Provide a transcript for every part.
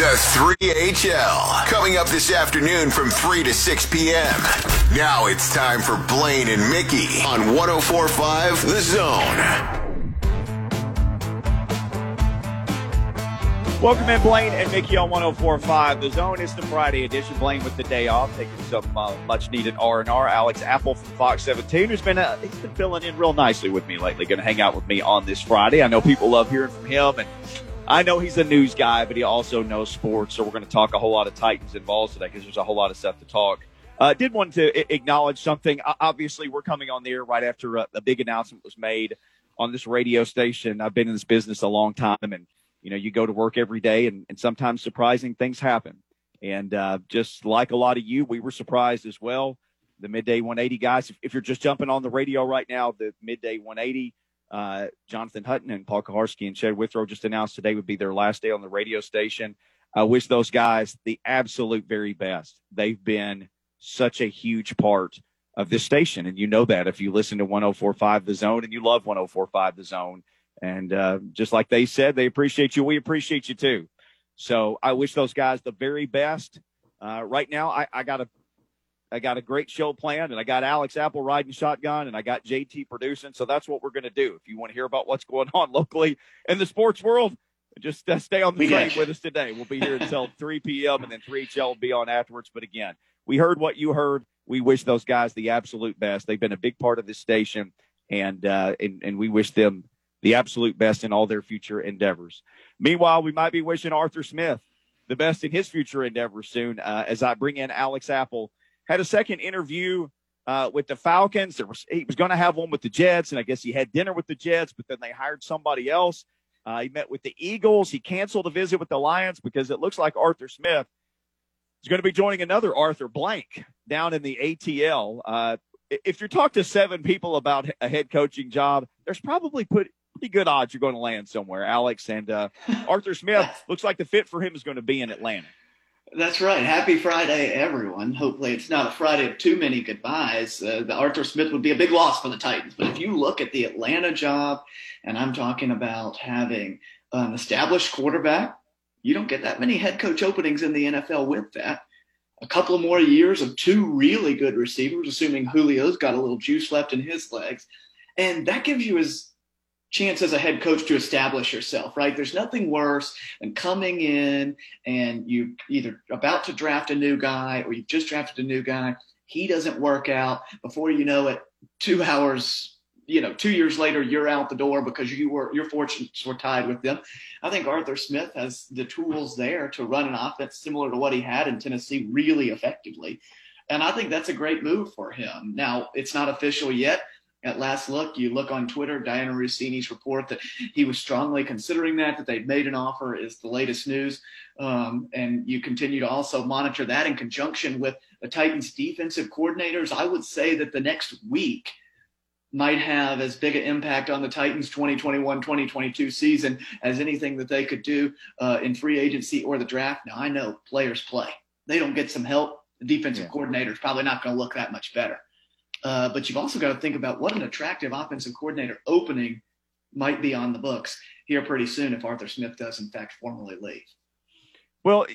The 3HL, coming up this afternoon from 3 to 6 p.m. Now it's time for Blaine and Mickey on 104.5 The Zone. Welcome in, Blaine and Mickey on 104.5 The Zone. It's the Friday edition. Blaine with the day off, taking some much-needed R&R. Alex Apple from Fox 17, who's been he's been filling in real nicely with me lately. Going to hang out with me on this Friday. I know people love hearing from him, and I know he's a news guy, but he also knows sports. So we're going to talk a whole lot of Titans involved today because there's a whole lot of stuff to talk. Did want to acknowledge something. Obviously, we're coming on the air right after a big announcement was made on this radio station. I've been in this business a long time, and you know, you go to work every day and sometimes surprising things happen. And just like a lot of you, we were surprised as well. The Midday 180 guys, if you're just jumping on the radio right now, the Midday 180, Jonathan Hutton and Paul Kaharski and Chad Withrow just announced today would be their last day on the radio station. I wish those guys the absolute very best. They've been such a huge part of this station. And you know that if you listen to 104.5 The Zone and you love 104.5 The Zone. And just like they said, they appreciate you. We appreciate you, too. So I wish those guys the very best. Right now, I got a great show planned, and I got Alex Apple riding shotgun, and I got JT producing. So that's what we're going to do. If you want to hear about what's going on locally in the sports world, just stay on the train with us today. We'll be here until 3 p.m., and then 3HL will be on afterwards. But, again, we heard what you heard. We wish those guys the absolute best. They've been a big part of this station, and we wish them the absolute best in all their future endeavors. Meanwhile, we might be wishing Arthur Smith the best in his future endeavors soon as I bring in Alex Apple. Had a second interview with the Falcons. He was going to have one with the Jets, and I guess he had dinner with the Jets, but then they hired somebody else. He met with the Eagles. He canceled a visit with the Lions because it looks like Arthur Smith is going to be joining another Arthur Blank down in the ATL. If you talk to 7 people about a head coaching job, there's probably pretty good odds you're going to land somewhere, Alex. And Arthur Smith looks like the fit for him is going to be in Atlanta. That's right. Happy Friday, everyone. Hopefully it's not a Friday of too many goodbyes. The Arthur Smith would be a big loss for the Titans. But if you look at the Atlanta job, and I'm talking about having an established quarterback, you don't get that many head coach openings in the NFL with that. A couple of more years of 2 really good receivers, assuming Julio's got a little juice left in his legs. And that gives you his chance as a head coach to establish yourself, right? There's nothing worse than coming in and you either about to draft a new guy or you've just drafted a new guy. He doesn't work out. Before you know it, 2 hours, 2 years later, you're out the door because your fortunes were tied with them. I think Arthur Smith has the tools there to run an offense similar to what he had in Tennessee really effectively. And I think that's a great move for him. Now, it's not official yet. At last look, you look on Twitter, Diana Rossini's report that he was strongly considering that they'd made an offer is the latest news. And you continue to also monitor that in conjunction with the Titans defensive coordinators. I would say that the next week might have as big an impact on the Titans 2021-2022 season as anything that they could do in free agency or the draft. Now, I know players play. They don't get some help. The defensive coordinator is probably not going to look that much better. But you've also got to think about what an attractive offensive coordinator opening might be on the books here pretty soon if Arthur Smith does, in fact, formally leave. Well,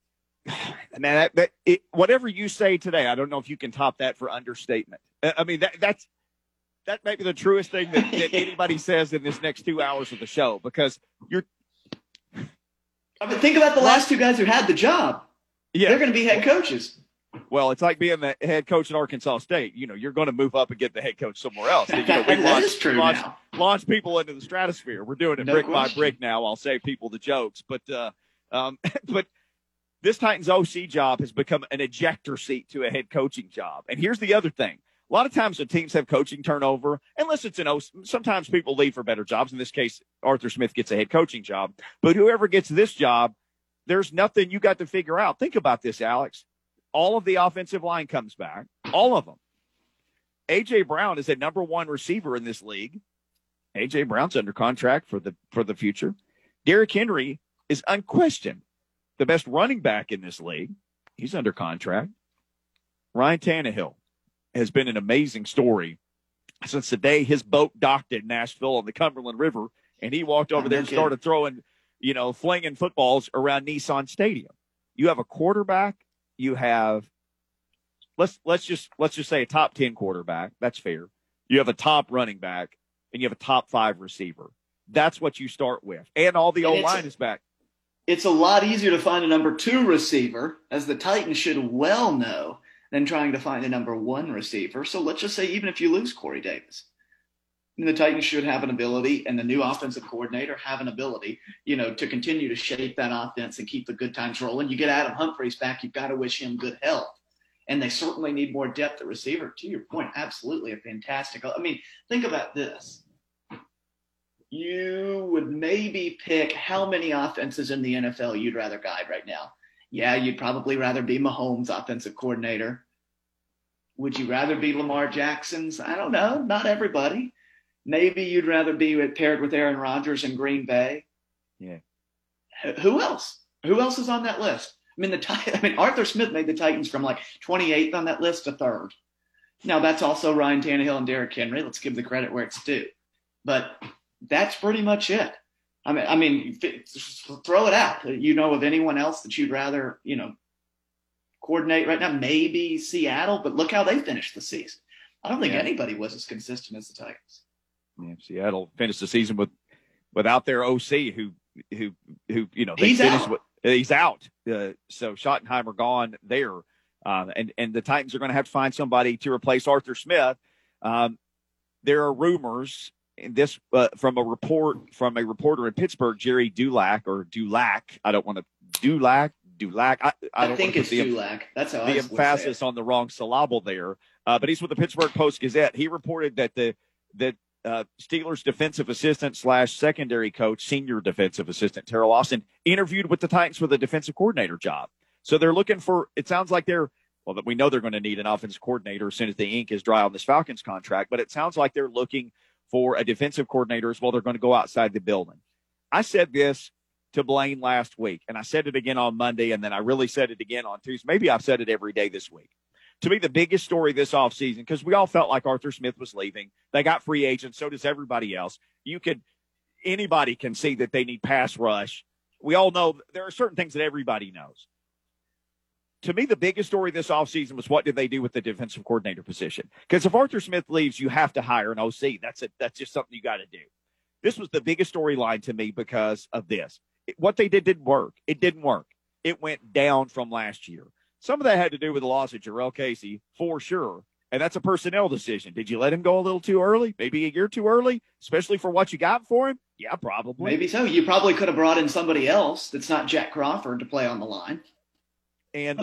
man, whatever you say today, I don't know if you can top that for understatement. I mean, that may be the truest thing that anybody says in this next 2 hours of the show because you're – I mean, think about the last 2 guys who had the job. Yeah. They're going to be head coaches. Well, it's like being the head coach at Arkansas State. You're going to move up and get the head coach somewhere else. That is true now. Launch people into the stratosphere. We're doing it brick by brick now. I'll save people the jokes. But this Titans OC job has become an ejector seat to a head coaching job. And here's the other thing. A lot of times when teams have coaching turnover, unless it's an OC, sometimes people leave for better jobs. In this case, Arthur Smith gets a head coaching job. But whoever gets this job, there's nothing you got to figure out. Think about this, Alex. All of the offensive line comes back, all of them. A.J. Brown is a number 1 receiver in this league. A.J. Brown's under contract for the future. Derrick Henry is unquestioned the best running back in this league. He's under contract. Ryan Tannehill has been an amazing story since the day his boat docked in Nashville on the Cumberland River, and he walked over there and started throwing flinging footballs around Nissan Stadium. You have a quarterback. You have let's just say a top 10 quarterback. That's fair. You have a top running back, and you have a top 5 receiver. That's what you start with, and all the O-line is back. It's a lot easier to find a number 2 receiver, as the Titans should well know, than trying to find a number 1 receiver. So let's just say even if you lose Corey Davis, the Titans should have an ability, and the new offensive coordinator have an ability, to continue to shape that offense and keep the good times rolling. You get Adam Humphries back, you've got to wish him good health. And they certainly need more depth at receiver. To your point, absolutely a fantastic. I mean, think about this. You would maybe pick how many offenses in the NFL you'd rather guide right now. Yeah, you'd probably rather be Mahomes' offensive coordinator. Would you rather be Lamar Jackson's? I don't know. Not everybody. Maybe you'd rather be paired with Aaron Rodgers in Green Bay. Yeah. Who else? Who else is on that list? I mean, Arthur Smith made the Titans from like 28th on that list to 3rd. Now, that's also Ryan Tannehill and Derrick Henry. Let's give the credit where it's due. But that's pretty much it. I mean, throw it out. Of anyone else that you'd rather, coordinate right now? Maybe Seattle, but look how they finished the season. I don't think anybody was as consistent as the Titans. Yeah, Seattle finished the season without their OC, who he's out. So Schottenheimer gone there, and the Titans are going to have to find somebody to replace Arthur Smith. There are rumors. This from a reporter in Pittsburgh, Jerry Dulac. I don't want to Dulac. I think it's Dulac. That's how the emphasis on the wrong syllable there. But he's with the Pittsburgh Post-Gazette. He reported that the Steelers defensive assistant / secondary coach, senior defensive assistant Terrell Austin, interviewed with the Titans for the defensive coordinator job. So they're looking for. It sounds like we know they're going to need an offensive coordinator as soon as the ink is dry on this Falcons contract. But it sounds like they're looking for a defensive coordinator as well. They're going to go outside the building. I said this to Blaine last week, and I said it again on Monday, and then I really said it again on Tuesday. Maybe I've said it every day this week. To me, the biggest story this offseason, because we all felt like Arthur Smith was leaving. They got free agents. So does everybody else. Anybody can see that they need pass rush. We all know there are certain things that everybody knows. To me, the biggest story this offseason was what did they do with the defensive coordinator position? Because if Arthur Smith leaves, you have to hire an OC. That's just something you got to do. This was the biggest storyline to me because of this. What they did didn't work. It didn't work. It went down from last year. Some of that had to do with the loss of Jarrell Casey, for sure. And that's a personnel decision. Did you let him go a little too early? Maybe a year too early, especially for what you got for him? Yeah, probably. Maybe so. You probably could have brought in somebody else that's not Jack Crawford to play on the line. And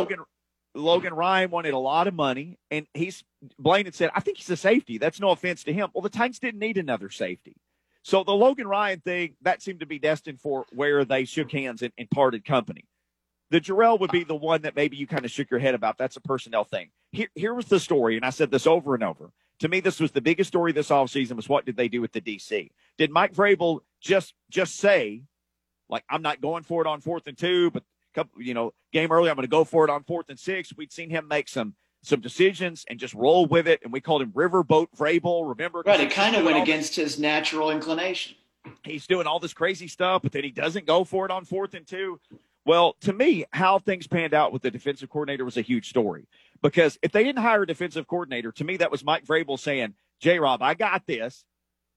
Logan Ryan wanted a lot of money, and Blaine had said, I think he's a safety. That's no offense to him. Well, the Titans didn't need another safety. So the Logan Ryan thing, that seemed to be destined for where they shook hands and parted company. The Jarrell would be the one that maybe you kind of shook your head about. That's a personnel thing. Here was the story, and I said this over and over. To me, this was the biggest story this offseason was what did they do with the DC? Did Mike Vrabel just say, like, I'm not going for it on 4th and 2, but game early, I'm going to go for it on 4th and 6. We'd seen him make some decisions and just roll with it, and we called him Riverboat Vrabel, remember? Right, it kind of went against his natural inclination. He's doing all this crazy stuff, but then he doesn't go for it on 4th and 2. Well, to me, how things panned out with the defensive coordinator was a huge story. Because if they didn't hire a defensive coordinator, to me, that was Mike Vrabel saying, J-Rob, I got this.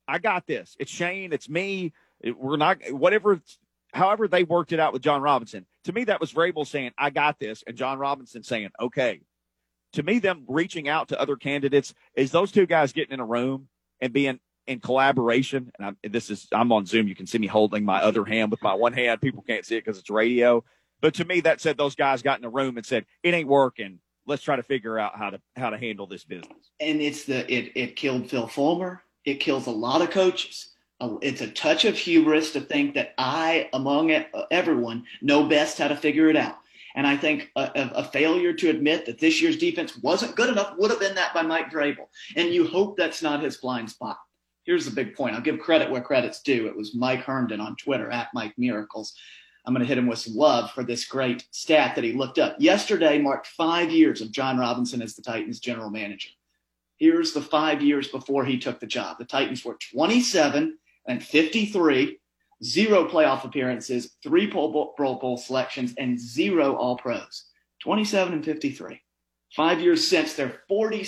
It's Shane. It's me. We're not – whatever – however they worked it out with John Robinson. To me, that was Vrabel saying, I got this, and John Robinson saying, okay. To me, them reaching out to other candidates is those two guys getting in a room and being in collaboration. And I'm on Zoom. You can see me holding my other hand with my one hand. People can't see it because it's radio. But to me, that said those guys got in a room and said, it ain't working. Let's try to figure out how to handle this business. And it killed Phil Fulmer. It kills a lot of coaches. It's a touch of hubris to think that I, among everyone, know best how to figure it out. And I think a failure to admit that this year's defense wasn't good enough would have been that by Mike Vrabel. And you hope that's not his blind spot. Here's the big point. I'll give credit where credit's due. It was Mike Herndon on Twitter, @MikeMiracles. I'm going to hit him with some love for this great stat that he looked up. Yesterday marked 5 years of John Robinson as the Titans general manager. Here's the 5 years before he took the job. The Titans were 27-53. 0 playoff appearances, 3 Pro Bowl selections, and 0 All-Pros. 27-53. 5 years since, they're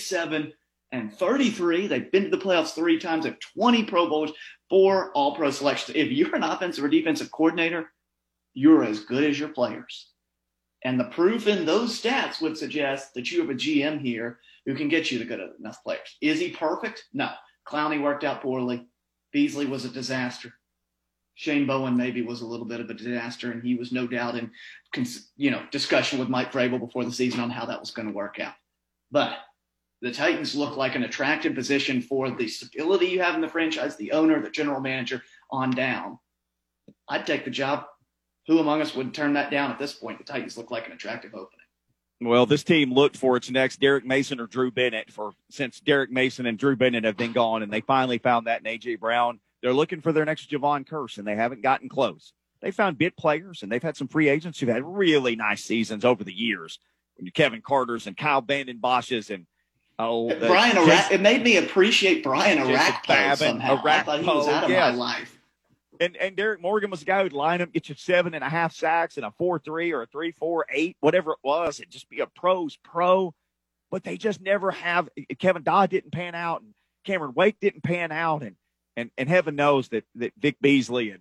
47-33. They've been to the playoffs 3 times. They have 20 Pro Bowls, 4 All-Pro selections. If you're an offensive or defensive coordinator, you're as good as your players. And the proof in those stats would suggest that you have a GM here who can get you the good enough players. Is he perfect? No. Clowney worked out poorly. Beasley was a disaster. Shane Bowen maybe was a little bit of a disaster, and he was no doubt in discussion with Mike Vrabel before the season on how that was going to work out. But the Titans look like an attractive position for the stability you have in the franchise, the owner, the general manager, on down. I'd take the job. Who among us would turn that down at this point? The Titans look like an attractive opening. Well, this team looked for its next Derek Mason or Drew Bennett since Derek Mason and Drew Bennett have been gone, and they finally found that in A.J. Brown. They're looking for their next Javon Curse, and they haven't gotten close. They found bit players, and they've had some free agents who've had really nice seasons over the years. Kevin Carter's and Kyle Vanden Bosch's and Brian Arak. It made me appreciate Brian Arakpo somehow. I thought he was out of my life. And Derek Morgan was the guy who'd line up, get you 7.5 sacks and a 4.3 or a 3.48, whatever it was, and just be a pro's pro. But they just never have. Kevin Dodd didn't pan out, and Cameron Wake didn't pan out, and heaven knows that Vic Beasley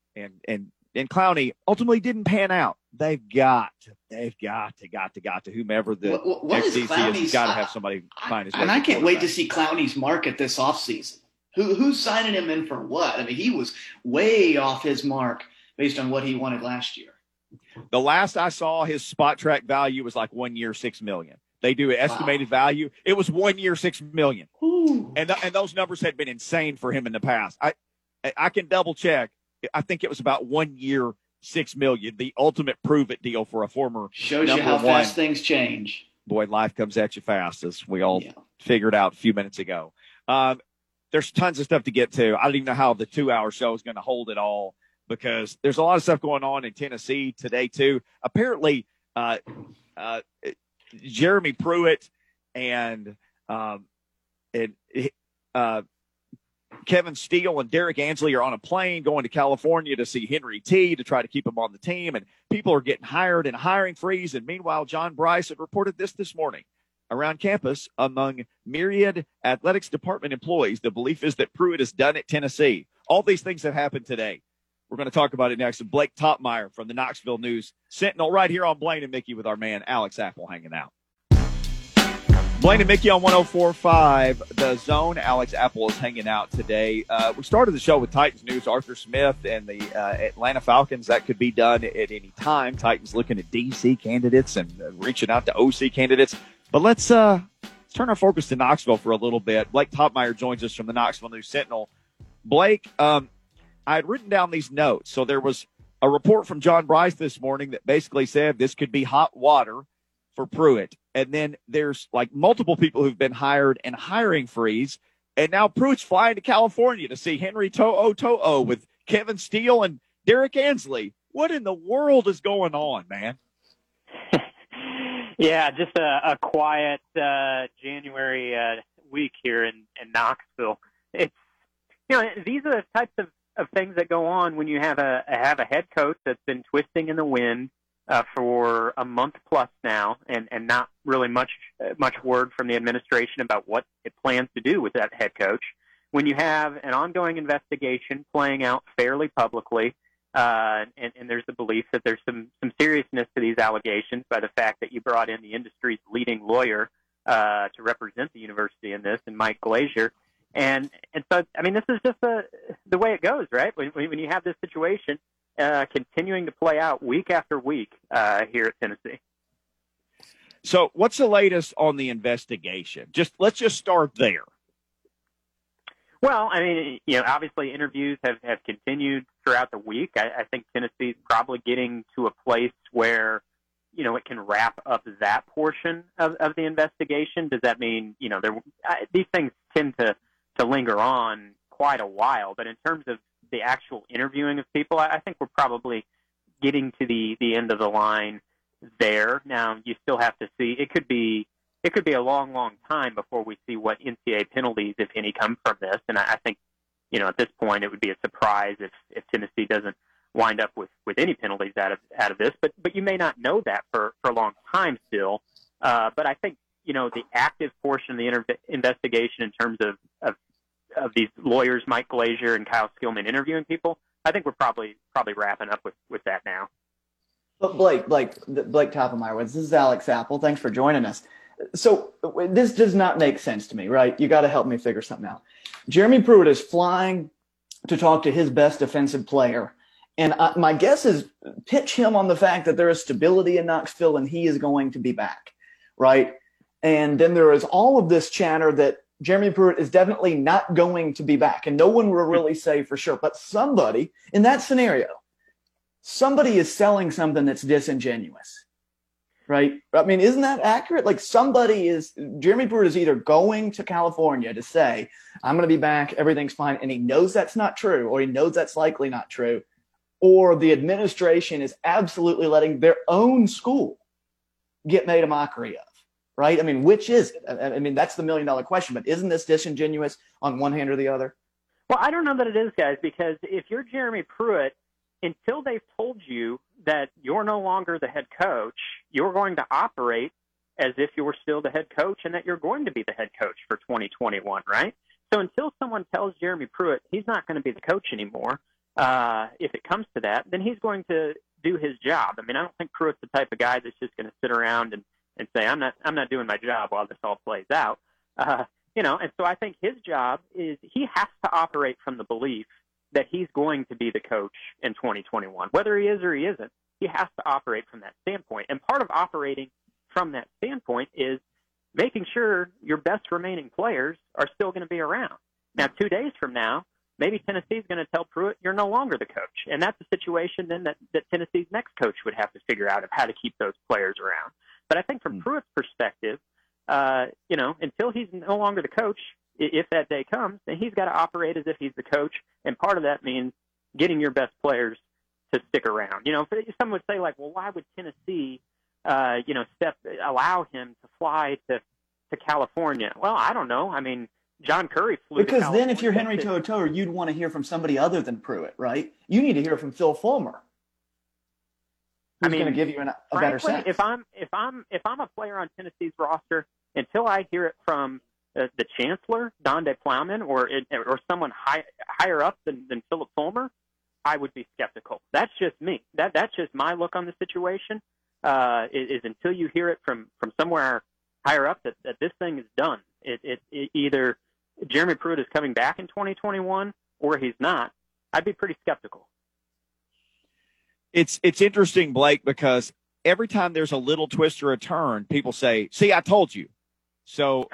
and Clowney ultimately didn't pan out. They've got to whomever the XCC is, got to have somebody find his way. And I can't wait to see Clowney's market this offseason. Who's signing him in for what? I mean, he was way off his mark based on what he wanted last year. The last I saw, his spot track value was like 1 year, $6 million. They do an estimated value. It was 1 year, $6 million. And those numbers had been insane for him in the past. I can double check. I think it was about 1 year, $6 million. The ultimate prove it deal for a former shows you how fast things change. Boy, life comes at you fast, as we all figured out a few minutes ago. There's tons of stuff to get to. I don't even know how the 2-hour show is going to hold it all, because there's a lot of stuff going on in Tennessee today too. Apparently, Jeremy Pruitt and Kevin Steele and Derek Ansley are on a plane going to California to see Henry T to try to keep him on the team. And people are getting hired in a hiring freeze. And meanwhile, John Bryce had reported this morning. Around campus, among myriad athletics department employees, the belief is that Pruitt is done at Tennessee. All these things have happened today. We're going to talk about it next. And Blake Topmeyer from the Knoxville News Sentinel right here on Blaine and Mickey with our man Alex Apple hanging out. Blaine and Mickey on 104.5 The Zone. Alex Apple is hanging out today. We started the show with Titans news. Arthur Smith and the Atlanta Falcons. That could be done at any time. Titans looking at DC candidates and reaching out to OC candidates. But let's turn our focus to Knoxville for a little bit. Blake Topmeyer joins us from the Knoxville News Sentinel. Blake, I had written down these notes. So there was a report from John Bryce this morning that basically said this could be hot water for Pruitt. And then there's like multiple people who've been hired in hiring freeze. And now Pruitt's flying to California to see Henry To'o with Kevin Steele and Derek Ansley. What in the world is going on, man? Yeah, just a quiet January week here in Knoxville. It's these are the types of things that go on when you have a head coach that's been twisting in the wind for a month plus now, and not really much word from the administration about what it plans to do with that head coach. When you have an ongoing investigation playing out fairly publicly. And there's the belief that there's some seriousness to these allegations by the fact that you brought in the industry's leading lawyer to represent the university in this, and Mike Glazier. And so, I mean, this is just the way it goes, right? When you have this situation continuing to play out week after week here at Tennessee. So what's the latest on the investigation? Let's just start there. Well, I mean, obviously interviews have continued throughout the week. I think Tennessee's probably getting to a place where, it can wrap up that portion of the investigation. Does that mean, these things tend to linger on quite a while. But in terms of the actual interviewing of people, I think we're probably getting to the end of the line there. Now, you still have to see. It could be a long, long time before we see what NCAA penalties, if any, come from this. And I think at this point, it would be a surprise if Tennessee doesn't wind up with any penalties out of this. But you may not know that for a long time still. But I think, the active portion of the investigation in terms of these lawyers, Mike Glazier and Kyle Skillman, interviewing people, I think we're probably wrapping up with that now. But Blake Toppmeyer, this is Alex Apple. Thanks for joining us. So this does not make sense to me, right? You got to help me figure something out. Jeremy Pruitt is flying to talk to his best defensive player. And my guess is pitch him on the fact that there is stability in Knoxville and he is going to be back, right? And then there is all of this chatter that Jeremy Pruitt is definitely not going to be back. And no one will really say for sure. But somebody in that scenario, somebody is selling something that's disingenuous, right? I mean, isn't that accurate? Like Jeremy Pruitt is either going to California to say, I'm going to be back, everything's fine, and he knows that's not true, or he knows that's likely not true, or the administration is absolutely letting their own school get made a mockery of, right? I mean, which is it? I mean, that's the $1 million question, but isn't this disingenuous on one hand or the other? Well, I don't know that it is, guys, because if you're Jeremy Pruitt, until they've told you that you're no longer the head coach, you're going to operate as if you were still the head coach and that you're going to be the head coach for 2021, right? So until someone tells Jeremy Pruitt he's not going to be the coach anymore, if it comes to that, then he's going to do his job. I mean, I don't think Pruitt's the type of guy that's just going to sit around and say, I'm not doing my job while this all plays out. And so I think his job is he has to operate from the belief that he's going to be the coach in 2021. Whether he is or he isn't, he has to operate from that standpoint. And part of operating from that standpoint is making sure your best remaining players are still going to be around. Now, 2 days from now, maybe Tennessee's going to tell Pruitt you're no longer the coach. And that's a situation then that Tennessee's next coach would have to figure out of how to keep those players around. But I think from Pruitt's perspective, until he's no longer the coach, if that day comes, then he's got to operate as if he's the coach, and part of that means getting your best players to stick around. Some would say, like, well, why would Tennessee, allow him to fly to California? Well, I don't know. I mean, John Curry flew because to California. Then if you're Henry To'oTo'o, you'd want to hear from somebody other than Pruitt, right? You need to hear from Phil Fulmer. Who's going to give you a better sense? If I'm a player on Tennessee's roster, until I hear it from the chancellor, Donde Plowman, or someone higher up than Philip Fulmer, I would be skeptical. That's just me. That's just my look on the situation. Is until you hear it from somewhere higher up that this thing is done. It either Jeremy Pruitt is coming back in 2021 or he's not. I'd be pretty skeptical. It's interesting, Blake, because every time there's a little twist or a turn, people say, "See, I told you." So,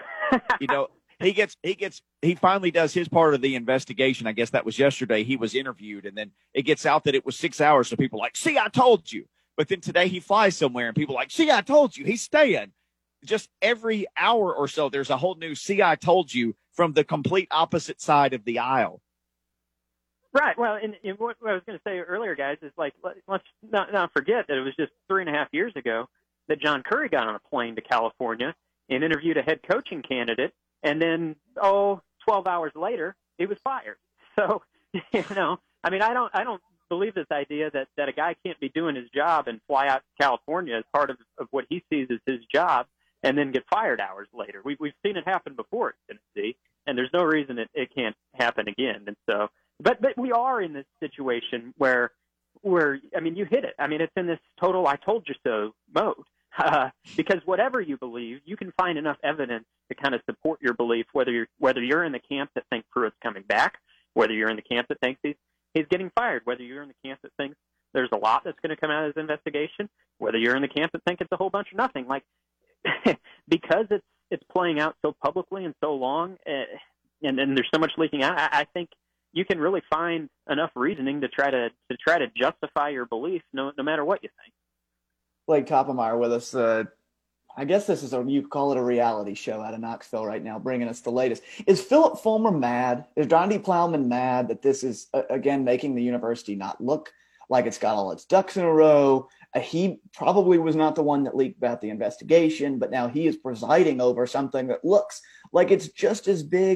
he finally does his part of the investigation. I guess that was yesterday. He was interviewed, and then it gets out that it was 6 hours. So people are like, "See, I told you." But then today he flies somewhere, and people are like, "See, I told you." He's staying. Just every hour or so, there's a whole new "See, I told you" from the complete opposite side of the aisle. Right. Well, and what I was going to say earlier, guys, is like, let's not forget that it was just 3.5 years ago that John Curry got on a plane to California and interviewed a head coaching candidate. And then, 12 hours later, he was fired. So, I mean, I don't believe this idea that a guy can't be doing his job and fly out to California as part of what he sees as his job and then get fired hours later. We've seen it happen before in Tennessee, and there's no reason it can't happen again. And so, but we are in this situation where I mean, you hit it. I mean, it's in this total "I told you so" mode. Because whatever you believe, you can find enough evidence to kind of support your belief, whether you're in the camp that thinks Pruitt's coming back, whether you're in the camp that thinks he's getting fired, whether you're in the camp that thinks there's a lot that's going to come out of this investigation, whether you're in the camp that thinks it's a whole bunch of nothing. Like, because it's playing out so publicly and so long, and there's so much leaking out, I think you can really find enough reasoning to try to justify your belief, no matter what you think. Blake Toppmeyer with us. I guess this is you call it a reality show out of Knoxville right now, bringing us the latest. Is Philip Fulmer mad? Is Donde Plowman mad that this is, again, making the university not look like it's got all its ducks in a row? He probably was not the one that leaked about the investigation, but now he is presiding over something that looks like it's just as big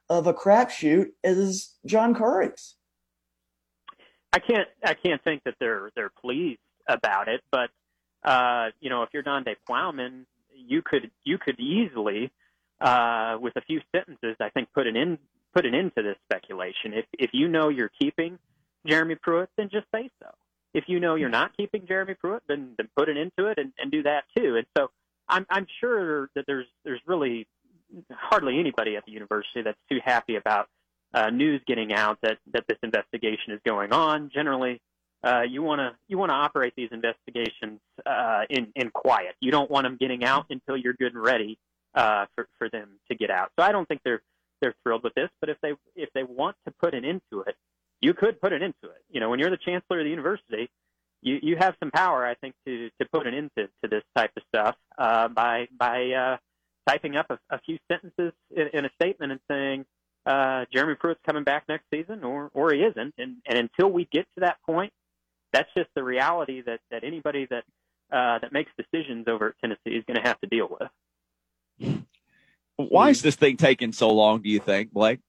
of a crapshoot as John Curry's. I can't think that they're pleased about it, but if you're Donde Plowman, you could easily, with a few sentences, I think, put an end to this speculation. If you know you're keeping Jeremy Pruitt, then just say so. If you know you're not keeping Jeremy Pruitt, then put an end to it and do that too. And so I'm sure that there's really hardly anybody at the university that's too happy about news getting out that this investigation is going on. Generally, you want to operate these investigations in quiet. You don't want them getting out until you're good and ready for them to get out. So I don't think they're thrilled with this. But if they want to put an end to it, you could put an end to it. When you're the chancellor of the university, you have some power, I think, to put an end to this type of stuff by typing up a few sentences in a statement and saying, Jeremy Pruitt's coming back next season or he isn't. And until we get to that point, that's just the reality that anybody that makes decisions over at Tennessee is going to have to deal with. Why is this thing taking so long, do you think, Blake?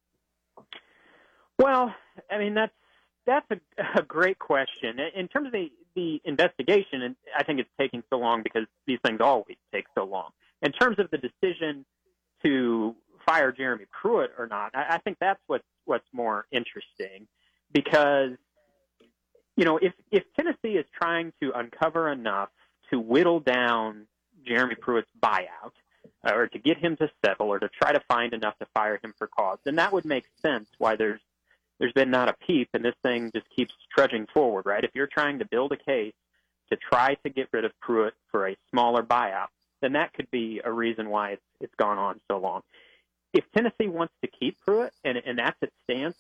Well, I mean, that's a great question. In terms of the investigation, and I think it's taking so long because these things always take so long. In terms of the decision to fire Jeremy Pruitt or not, I think that's what's more interesting, because if Tennessee is trying to uncover enough to whittle down Jeremy Pruitt's buyout, or to get him to settle, or to try to find enough to fire him for cause, then that would make sense why there's been not a peep and this thing just keeps trudging forward, right? If you're trying to build a case to try to get rid of Pruitt for a smaller buyout, then that could be a reason why it's gone on so long. If Tennessee wants to keep Pruitt, and that's its stance,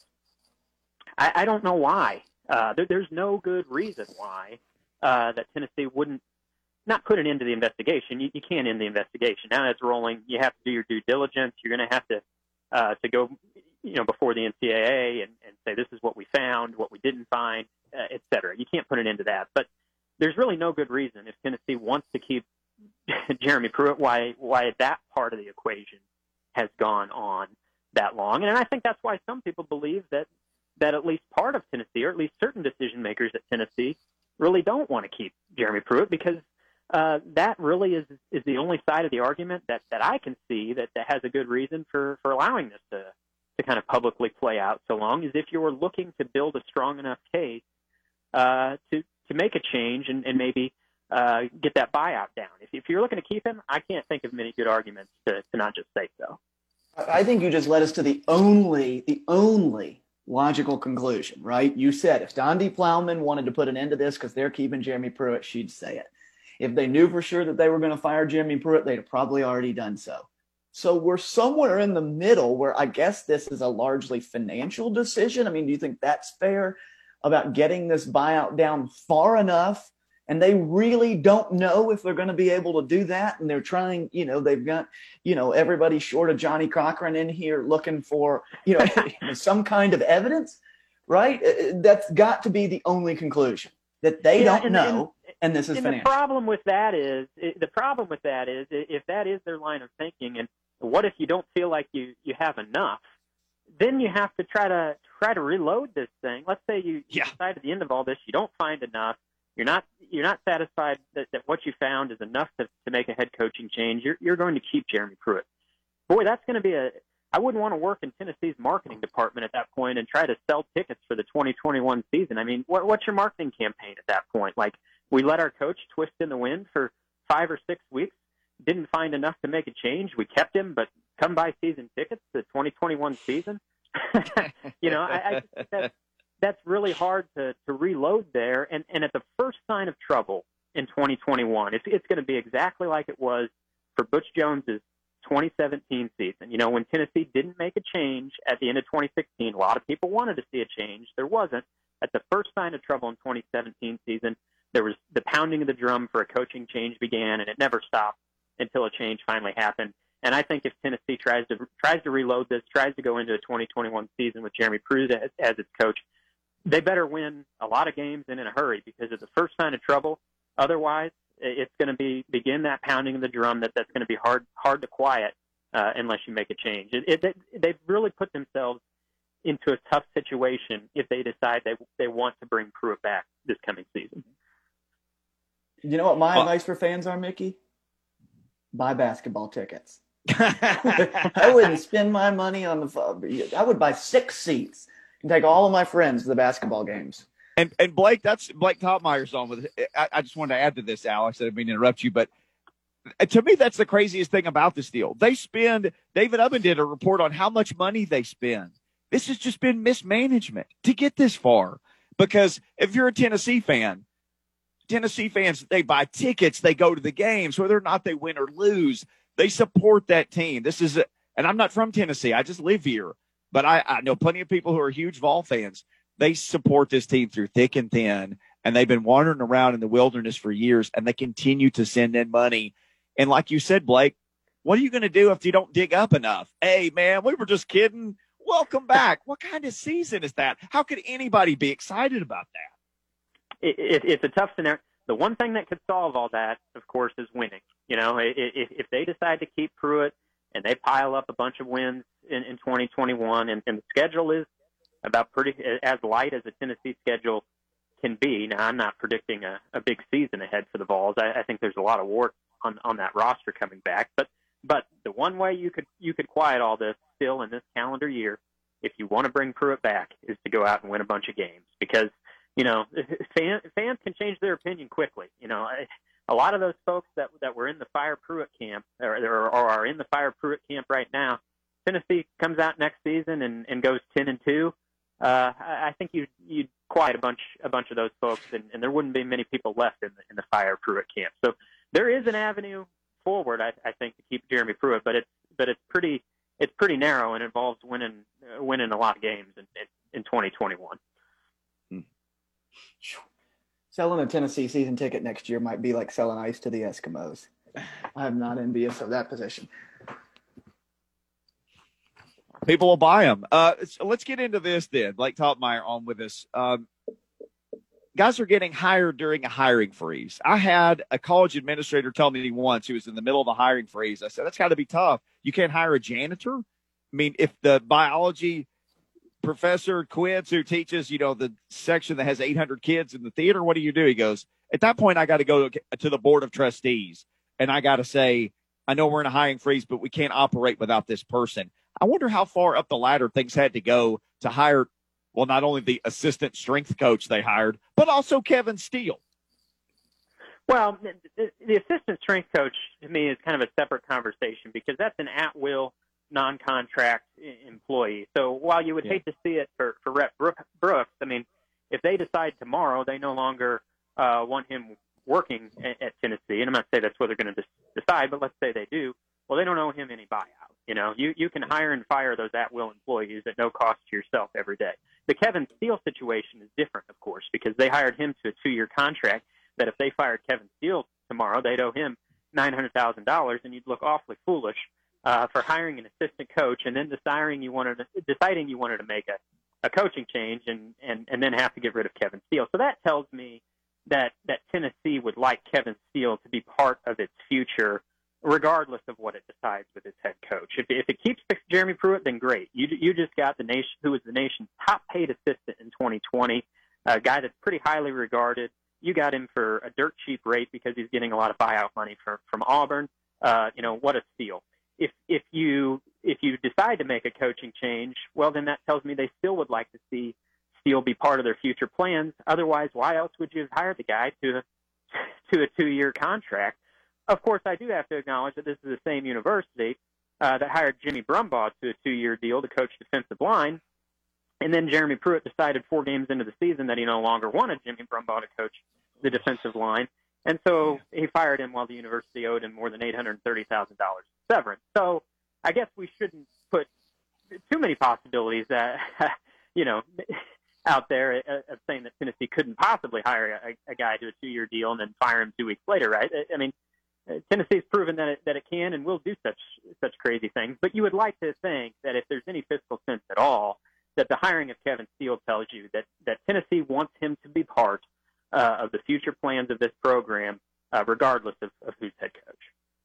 I don't know why. There's no good reason why that Tennessee wouldn't not put an end to the investigation. You can't end the investigation. Now it's rolling. You have to do your due diligence. You're going to have to go before the NCAA and say this is what we found, what we didn't find, et cetera. You can't put an end to that. But there's really no good reason, if Tennessee wants to keep Jeremy Pruitt, why that part of the equation has gone on that long. And I think that's why some people believe that at least part of Tennessee, or at least certain decision makers at Tennessee, really don't want to keep Jeremy Pruitt, because that really is the only side of the argument that I can see that has a good reason for allowing this to kind of publicly play out so long, is if you were looking to build a strong enough case to make a change and maybe get that buyout down. If you're looking to keep him, I can't think of many good arguments to not just say so. I think you just led us to the only logical conclusion, right? You said if Donde Plowman wanted to put an end to this because they're keeping Jeremy Pruitt, she'd say it. If they knew for sure that they were going to fire Jeremy Pruitt, they'd have probably already done so. So we're somewhere in the middle where I guess this is a largely financial decision. I mean, do you think that's fair about getting this buyout down far enough? And they really don't know if they're going to be able to do that. And they're trying, they've got, everybody short of Johnny Cochran in here looking for, some kind of evidence, right? That's got to be the only conclusion, that they don't know. And this is financial. The problem with that is, if that is their line of thinking, and what if you don't feel like you have enough, then you have to try to reload this thing. Let's say you decide at the end of all this you don't find enough. You're not satisfied that what you found is enough to make a head coaching change. You're going to keep Jeremy Pruitt. Boy, that's going to be I wouldn't want to work in Tennessee's marketing department at that point and try to sell tickets for the 2021 season. I mean, what's your marketing campaign at that point? Like, we let our coach twist in the wind for 5 or 6 weeks, didn't find enough to make a change. We kept him, but come buy season tickets to the 2021 season. I that's really hard to reload there. And at the first sign of trouble in 2021, it's going to be exactly like it was for Butch Jones's 2017 season. When Tennessee didn't make a change at the end of 2016, a lot of people wanted to see a change. There wasn't. At the first sign of trouble in 2017 season, there was the pounding of the drum for a coaching change began, and it never stopped until a change finally happened. And I think if Tennessee tries to reload this, tries to go into a 2021 season with Jeremy Pruitt as its coach, they better win a lot of games and in a hurry, because at the first sign of trouble, otherwise it's going to begin that pounding of the drum that's going to be hard to quiet unless you make a change. They've really put themselves into a tough situation if they decide they want to bring Pruitt back this coming season. You know what my advice for fans are, Mickey? Buy basketball tickets. I wouldn't spend my money on I would buy 6 seats and take all of my friends to the basketball games. And Blake, that's Blake Topmeyer's on with it. I just wanted to add to this, Alex. I didn't mean to interrupt you, but to me, that's the craziest thing about this deal. David Ubben did a report on how much money they spend. This has just been mismanagement to get this far. Because if you're a Tennessee fans, they buy tickets, they go to the games, whether or not they win or lose. They support that team. And I'm not from Tennessee. I just live here. But I know plenty of people who are huge Vol fans. They support this team through thick and thin, and they've been wandering around in the wilderness for years, and they continue to send in money. And like you said, Blake, what are you going to do if you don't dig up enough? Hey, man, we were just kidding. Welcome back. What kind of season is that? How could anybody be excited about that? It's a tough scenario. The one thing that could solve all that, of course, is winning. You know, if they decide to keep Pruitt and they pile up a bunch of wins in 2021, and the schedule is about pretty as light as a Tennessee schedule can be. Now, I'm not predicting a big season ahead for the Vols. I think there's a lot of work on that roster coming back. But the one way you could quiet all this still in this calendar year, if you want to bring Pruitt back, is to go out and win a bunch of games. Because, you know, fans can change their opinion quickly. You know, a lot of those folks that were in the Fire Pruitt camp or are in the Fire Pruitt camp right now, Tennessee comes out next season and goes 10-2. I think you'd quiet a bunch of those folks, and there wouldn't be many people left in the Fire Pruitt camp. So there is an avenue forward, I think, to keep Jeremy Pruitt, but it's pretty narrow and involves winning a lot of games in 2021. Selling a Tennessee season ticket next year might be like selling ice to the Eskimos. I'm not envious of that position. People will buy them. So let's get into this then. Blake Topmeyer on with us. Guys are getting hired during a hiring freeze. I had a college administrator tell me once who was in the middle of a hiring freeze. I said, that's got to be tough. You can't hire a janitor? I mean, if the biology professor quits who teaches, you know, the section that has 800 kids in the theater, what do you do? He goes, at that point, I got to go to the board of trustees, and I got to say, I know we're in a hiring freeze, but we can't operate without this person. I wonder how far up the ladder things had to go to hire, well, not only the assistant strength coach they hired, but also Kevin Steele. Well, the assistant strength coach, to me, is kind of a separate conversation because that's an at-will, non-contract employee. So while you would hate to see it for Rhett Brooks, I mean, if they decide tomorrow they no longer want him working at Tennessee, and I'm not saying that's what they're going to decide, but let's say they do, well, they don't owe him any buyout. You know, you can hire and fire those at-will employees at no cost to yourself every day. The Kevin Steele situation is different, of course, because they hired him to a 2-year contract that if they fired Kevin Steele tomorrow, they'd owe him $900,000, and you'd look awfully foolish for hiring an assistant coach and then deciding you wanted to make a coaching change and then have to get rid of Kevin Steele. So that tells me that Tennessee would like Kevin Steele to be part of its future, regardless of what it decides with its head coach. If it keeps Jeremy Pruitt, then great. You just got who was the nation's top paid assistant in 2020, a guy that's pretty highly regarded. You got him for a dirt cheap rate because he's getting a lot of buyout money from Auburn. What a steal. If you decide to make a coaching change, well, then that tells me they still would like to see Steele be part of their future plans. Otherwise, why else would you have hired the guy to a 2-year contract? Of course, I do have to acknowledge that this is the same university that hired Jimmy Brumbaugh to a 2-year deal to coach defensive line. And then Jeremy Pruitt decided 4 games into the season that he no longer wanted Jimmy Brumbaugh to coach the defensive line. And so he fired him while the university owed him more than $830,000 severance. So I guess we shouldn't put too many possibilities out there of saying that Tennessee couldn't possibly hire a guy to a 2-year deal and then fire him 2 weeks later, right? I mean, Tennessee's proven that it can and will do such crazy things. But you would like to think that if there's any fiscal sense at all, that the hiring of Kevin Steele tells you that Tennessee wants him to be part of the future plans of this program, regardless of who's head coach.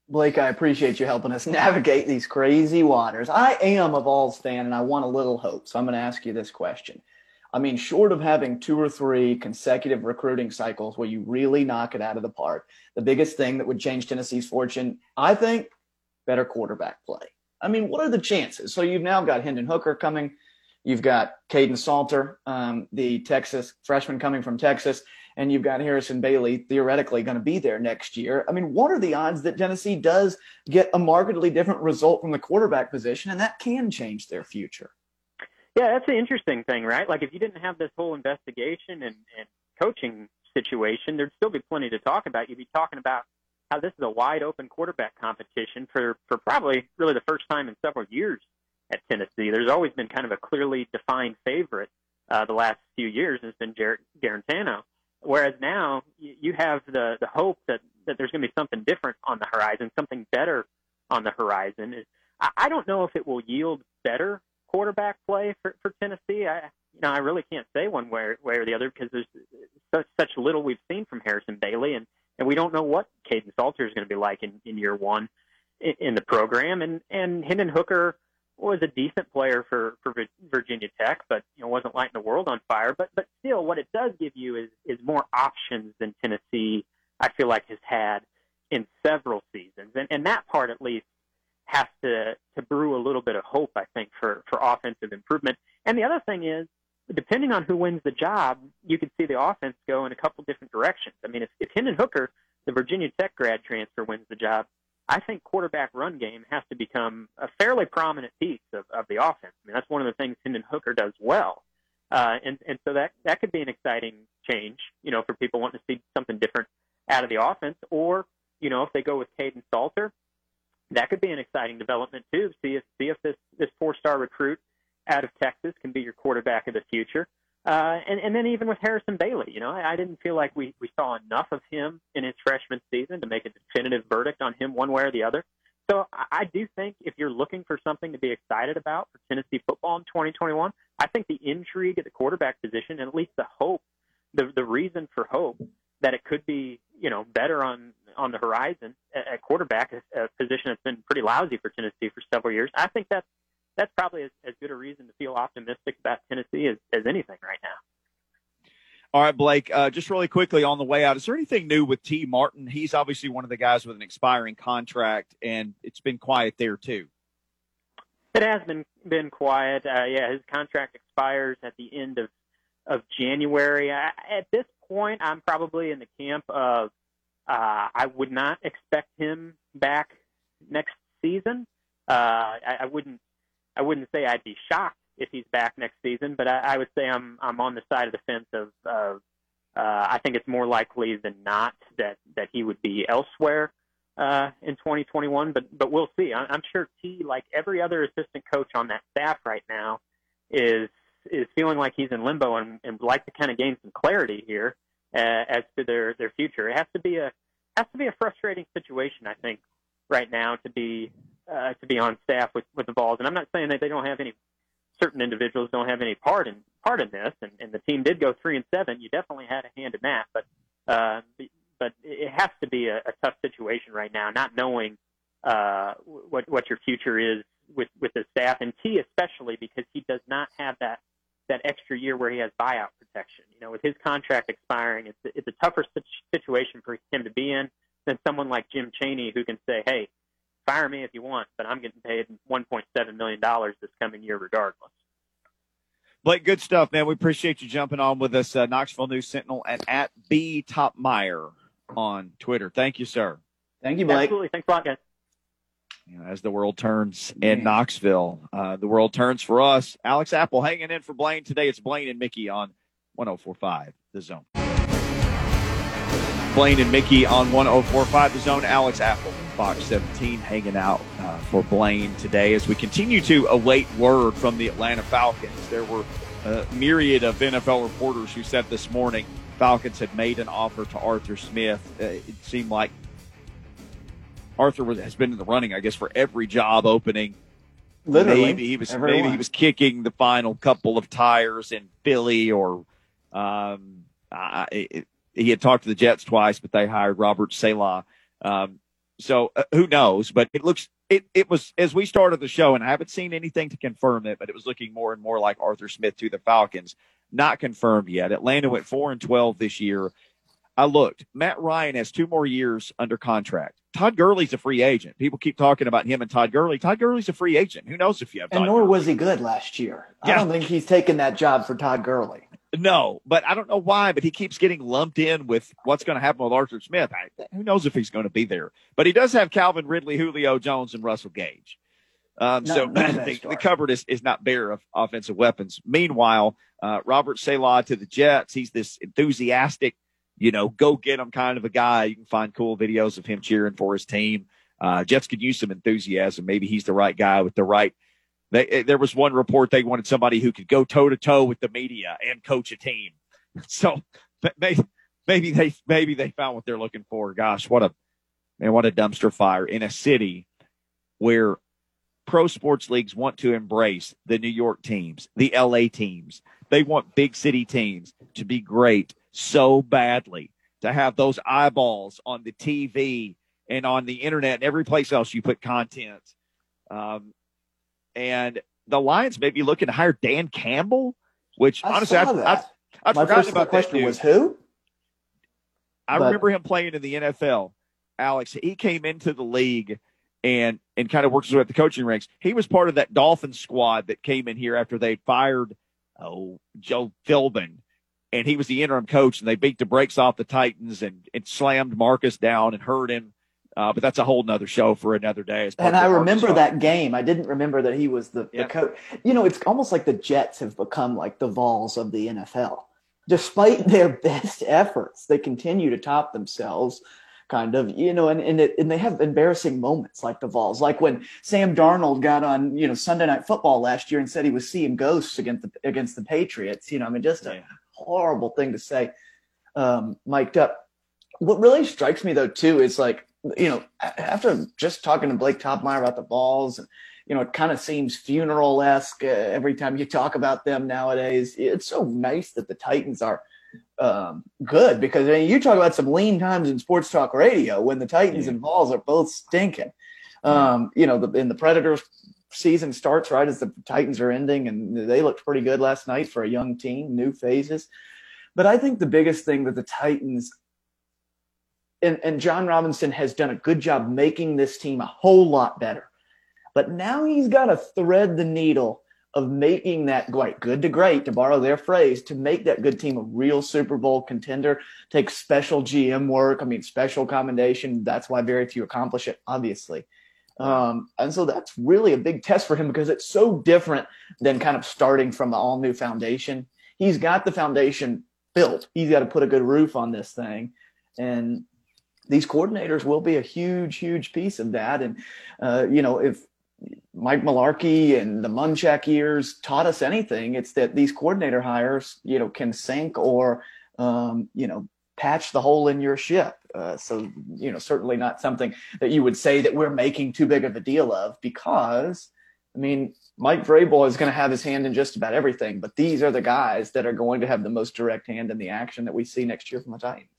Blake, I appreciate you helping us navigate these crazy waters. I am a Vols fan, and I want a little hope. So I'm going to ask you this question. I mean, short of having 2 or 3 consecutive recruiting cycles where you really knock it out of the park, the biggest thing that would change Tennessee's fortune, I think, better quarterback play. I mean, what are the chances? So you've now got Hendon Hooker coming. You've got Caden Salter, the Texas freshman coming from Texas, and you've got Harrison Bailey theoretically going to be there next year. I mean, what are the odds that Tennessee does get a markedly different result from the quarterback position, and that can change their future? Yeah, that's the interesting thing, right? Like, if you didn't have this whole investigation and coaching situation, there'd still be plenty to talk about. You'd be talking about how this is a wide-open quarterback competition for probably really the first time in several years at Tennessee. There's always been kind of a clearly defined favorite the last few years, and it's been Jarrett Guarantano. Whereas now you have the hope that there's going to be something different on the horizon, something better on the horizon. I don't know if it will yield better quarterback play for Tennessee. I really can't say one way or the other because there's such little we've seen from Harrison Bailey, and we don't know what Caden Salter is going to be like in year one in the program. And Hendon Hooker was a decent player for Virginia Tech, but wasn't lighting the world on fire. But still, what it does give you is more options than Tennessee, I feel like, has had in several seasons. And that part, at least, has to brew a little bit of hope, I think, for offensive improvement. And the other thing is, depending on who wins the job, you could see the offense go in a couple different directions. I mean, if Hendon Hooker, the Virginia Tech grad transfer, wins the job, I think quarterback run game has to become a fairly prominent piece of the offense. I mean, that's one of the things Hendon Hooker does well. And so that could be an exciting change, for people wanting to see something different out of the offense. Or, if they go with Caden Salter, that could be an exciting development too. See if this 4-star recruit out of Texas can be your quarterback of the future. And then even with Harrison Bailey, I didn't feel like we saw enough of him in his freshman season to make a definitive verdict on him one way or the other. So I do think if you're looking for something to be excited about for Tennessee football in 2021, I think the intrigue at the quarterback position, and at least the hope, the reason for hope that it could be, better on the horizon at quarterback, a position that's been pretty lousy for Tennessee for several years. I think that's probably as good a reason to feel optimistic about Tennessee as anything right now. All right, Blake, just really quickly on the way out, is there anything new with T. Martin? He's obviously one of the guys with an expiring contract, and it's been quiet there too. It has been quiet. His contract expires at the end of January. At this point, I'm probably in the camp of I would not expect him back next season. I wouldn't say I'd be shocked if he's back next season, but I would say I'm on the side of the fence of I think it's more likely than not that he would be elsewhere in 2021, but we'll see. I'm sure T, like every other assistant coach on that staff right now, is feeling like he's in limbo and would like to kind of gain some clarity here as to their future. It has to be a frustrating situation, I think, right now to be on staff with the Vols. And I'm not saying that they don't have any certain individuals don't have any part in this. And the team did go 3-7. You definitely had a hand in that, but it has to be a tough situation right now, not knowing what your future is with the staff, and T especially because he does not have that extra year where he has buyout protection. With his contract expiring, it's a tougher situation for him to be in than someone like Jim Chaney, who can say, hey, fire me if you want, but I'm getting paid $1.7 million this coming year regardless. Blake, good stuff, man. We appreciate you jumping on with us. Knoxville News Sentinel and at @BTopMeyer on Twitter. Thank you, sir. Thank you, Blake. Absolutely. Thanks a lot, guys. As the world turns in Knoxville, the world turns for us. Alex Apple hanging in for Blaine today. It's Blaine and Mickey on 104.5 The Zone. Blaine and Mickey on 104.5 The Zone. Alex Apple, Fox 17, hanging out for Blaine today as we continue to await word from the Atlanta Falcons. There were a myriad of NFL reporters who said this morning Falcons had made an offer to Arthur Smith. It seemed like Arthur has been in the running, I guess, for every job opening. Literally, maybe he was kicking the final couple of tires in Philly, or he had talked to the Jets twice, but they hired Robert Saleh. So who knows? But it was, as we started the show, and I haven't seen anything to confirm it, but it was looking more and more like Arthur Smith to the Falcons. Not confirmed yet. Atlanta went 4-12 this year. I looked. Matt Ryan has 2 more years under contract. Todd Gurley's a free agent. People keep talking about him and Todd Gurley. Todd Gurley's a free agent. Who knows if you have Todd And nor Gurley. was he good last year. Yeah. I don't think he's taken that job for Todd Gurley. No, but I don't know why, but he keeps getting lumped in with what's going to happen with Arthur Smith. Who knows if he's going to be there. But he does have Calvin Ridley, Julio Jones, and Russell Gage. So the cupboard is not bare of offensive weapons. Meanwhile, Robert Saleh to the Jets. He's this enthusiastic, go get him kind of a guy. You can find cool videos of him cheering for his team. Jets could use some enthusiasm. Maybe he's the right guy with the right. There was one report they wanted somebody who could go toe to toe with the media and coach a team. So maybe they found what they're looking for. Gosh, what a dumpster fire in a city where pro sports leagues want to embrace the New York teams, the LA teams. They want big city teams to be great so badly, to have those eyeballs on the TV and on the internet and every place else you put content. And the Lions may be looking to hire Dan Campbell, which honestly, I've forgotten about. My question was who? I remember him playing in the NFL. Alex, he came into the league and kind of worked his way up the coaching ranks. He was part of that Dolphins squad that came in here after they fired Joe Philbin, and he was the interim coach, and they beat the brakes off the Titans and slammed Marcus down and hurt him. But that's a whole nother show for another day. And I remember that game. I didn't remember that he was the coach. It's almost like the Jets have become like the Vols of the NFL. Despite their best efforts, they continue to top themselves, kind of, and they have embarrassing moments like the Vols. Like when Sam Darnold got on, Sunday Night Football last year and said he was seeing ghosts against the Patriots. Just a horrible thing to say, mic'd up. What really strikes me, though, too, is like, after just talking to Blake Topmeyer about the Vols, it kind of seems funeral-esque every time you talk about them nowadays. It's so nice that the Titans are good, because you talk about some lean times in sports talk radio when the Titans and Vols are both stinking. The Predators season starts right as the Titans are ending, and they looked pretty good last night for a young team, new phases. But I think the biggest thing that the Titans and John Robinson has done a good job making this team a whole lot better. But now he's got to thread the needle of making that good to great, to borrow their phrase, to make that good team a real Super Bowl contender. Takes special GM work. Special commendation. That's why very few accomplish it, obviously. And so that's really a big test for him, because it's so different than kind of starting from the all-new foundation. He's got the foundation built. He's got to put a good roof on this thing. And these coordinators will be a huge, huge piece of that. And, if Mike Mularkey and the Munchak years taught us anything, it's that these coordinator hires, can sink or, patch the hole in your ship. So, certainly not something that you would say that we're making too big of a deal of, because, Mike Vrabel is going to have his hand in just about everything, but these are the guys that are going to have the most direct hand in the action that we see next year from the Titans.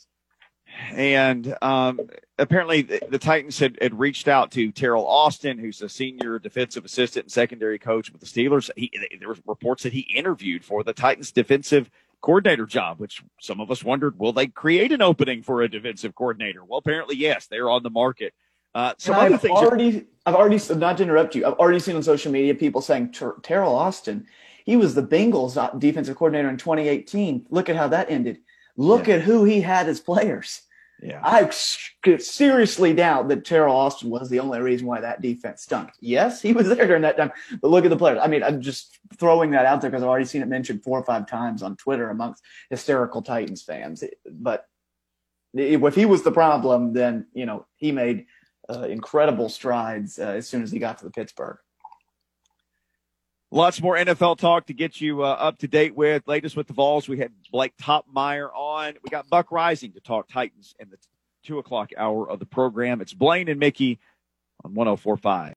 And apparently the Titans had reached out to Terrell Austin, who's a senior defensive assistant and secondary coach with the Steelers. There were reports that he interviewed for the Titans defensive coordinator job, which some of us wondered, will they create an opening for a defensive coordinator? Well, apparently, yes, they're on the market. I've already, not to interrupt you, I've already seen on social media people saying Terrell Austin, he was the Bengals defensive coordinator in 2018. Look at how that ended. Look at who he had as players. Yeah, I seriously doubt that Terrell Austin was the only reason why that defense stunk. Yes, he was there during that time, but look at the players. I'm just throwing that out there because I've already seen it mentioned 4 or 5 times on Twitter amongst hysterical Titans fans. But if he was the problem, then, he made incredible strides as soon as he got to the Pittsburgh. Lots more NFL talk to get you up to date with. Latest with the Vols, we had Blake Topmeyer on. We got Buck Rising to talk Titans in the 2 o'clock hour of the program. It's Blaine and Mickey on 104.5.